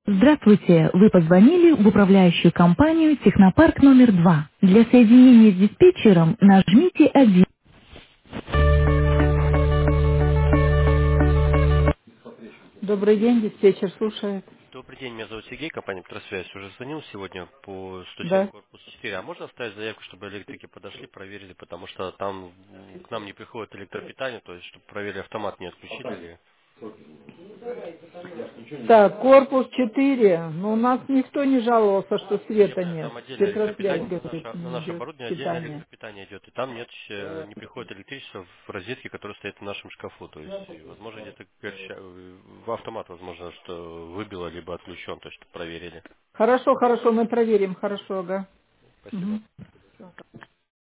Здравствуйте, вы позвонили в управляющую компанию «Технопарк номер 2». Для соединения с диспетчером нажмите 1. Добрый день, диспетчер слушает. Добрый день, меня зовут Сергей, компания «Петросвязь». Уже звонил сегодня по случайно Да. корпус 4. А можно оставить заявку, чтобы электрики подошли, проверили, потому что там к нам не приходит электропитание, то есть чтобы проверили, автомат не отключили ли. Так, корпус 4. Но у нас никто не жаловался, что Я света знаю, нет. там отдельное Петросвязь, электропитание, говорит, на не наше идет оборудование отдельное питание. электропитание идет, и там нет, не приходит электричество в розетке, которая стоит в нашем шкафу. То есть, возможно, где-то в автомат, возможно, что выбило, либо отключен, то есть чтобы проверили. Хорошо, хорошо, мы проверим, хорошо, ага. Спасибо. Мгм.